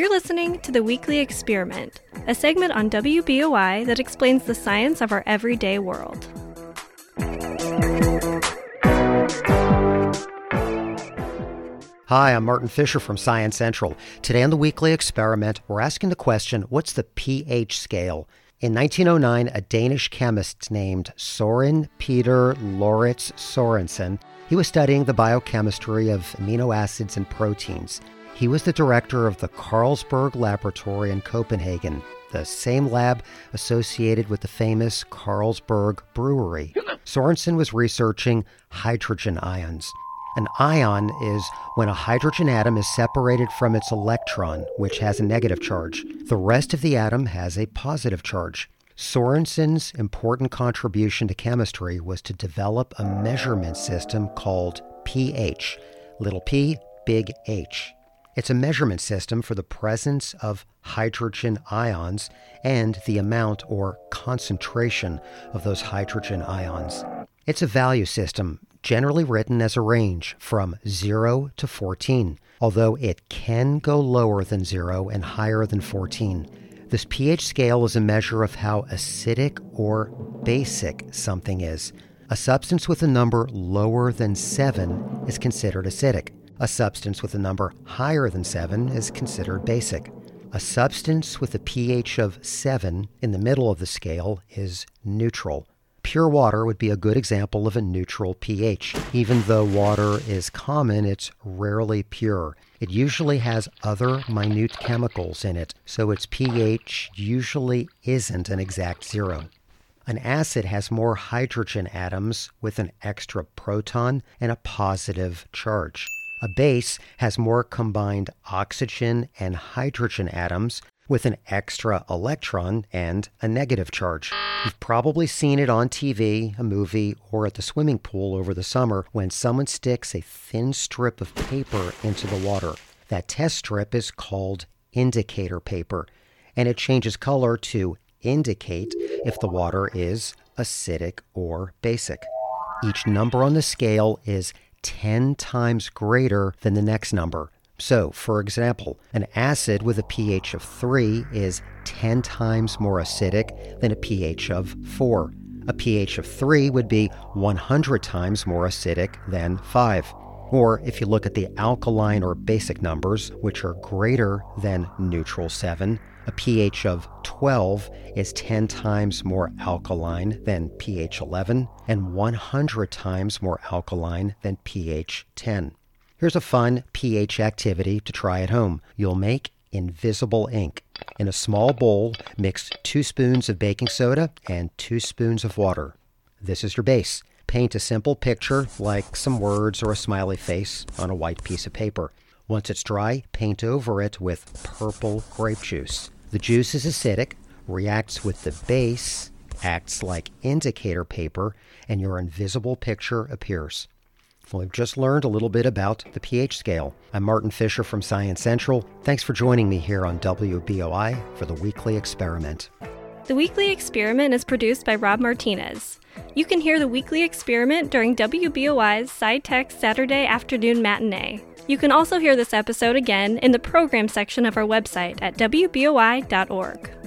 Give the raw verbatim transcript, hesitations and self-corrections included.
listening to The Weekly Experiment, a segment on W B O I that explains the science of our everyday world. Hi, I'm Martin Fisher from Science Central. Today on The Weekly Experiment, we're asking the question, what's the pH scale? In nineteen oh nine, a Danish chemist named Søren Peter Lauritz Sørensen, he was studying the biochemistry of amino acids and proteins. He was the director of the Carlsberg Laboratory in Copenhagen, the same lab associated with the famous Carlsberg Brewery. Sørensen was researching hydrogen ions. An ion is when a hydrogen atom is separated from its electron, which has a negative charge. The rest of the atom has a positive charge. Sørensen's important contribution to chemistry was to develop a measurement system called pH, little p, big H. It's a measurement system for the presence of hydrogen ions and the amount or concentration of those hydrogen ions. It's a value system, generally written as a range from zero to fourteen, although it can go lower than zero and higher than fourteen. This pH scale is a measure of how acidic or basic something is. A substance with a number lower than seven is considered acidic. A substance with a number higher than seven is considered basic. A substance with a pH of seven in the middle of the scale is neutral. Pure water would be a good example of a neutral pH. Even though water is common, it's rarely pure. It usually has other minute chemicals in it, so its pH usually isn't an exact zero. An acid has more hydrogen atoms with an extra proton and a positive charge. A base has more combined oxygen and hydrogen atoms with an extra electron and a negative charge. You've probably seen it on T V, a movie, or at the swimming pool over the summer when someone sticks a thin strip of paper into the water. That test strip is called indicator paper, and it changes color to indicate if the water is acidic or basic. Each number on the scale is ten times greater than the next number. So, for example, an acid with a pH of three is ten times more acidic than a pH of four. A pH of three would be one hundred times more acidic than five. Or if you look at the alkaline or basic numbers, which are greater than neutral seven, a pH of twelve is ten times more alkaline than pH eleven and one hundred times more alkaline than pH ten. Here's a fun pH activity to try at home. You'll make invisible ink. In a small bowl, mix two spoons of baking soda and two spoons of water. This is your base. Paint a simple picture, like some words or a smiley face, on a white piece of paper. Once it's dry, paint over it with purple grape juice. The juice is acidic, reacts with the base, acts like indicator paper, and your invisible picture appears. Well, we've just learned a little bit about the pH scale. I'm Martin Fisher from Science Central. Thanks for joining me here on W B O I for The Weekly Experiment. The Weekly Experiment is produced by Rob Martinez. You can hear The Weekly Experiment during W B O I's SciTech Saturday afternoon matinee. You can also hear this episode again in the program section of our website at W B O I dot org.